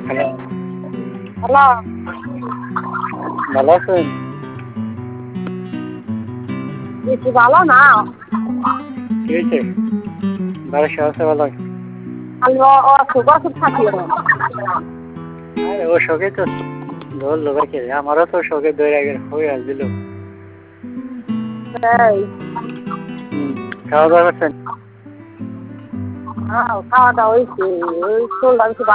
Hello, hello. ভালো আছেন? বেশি ভালো না। কি হয়েছে? বাড়ির সবাই আছে ভালো? আমি অসুখ অসুখ থাকি এখন। আরে ও শোকে তো ধরলো ভাইকে, আমারও তো শোকে ধরে হয়ে আসছিল। এই খাওয়া দাওয়া করছেন? খাওয়া দাওয়া হয়েছে। ওই চললাম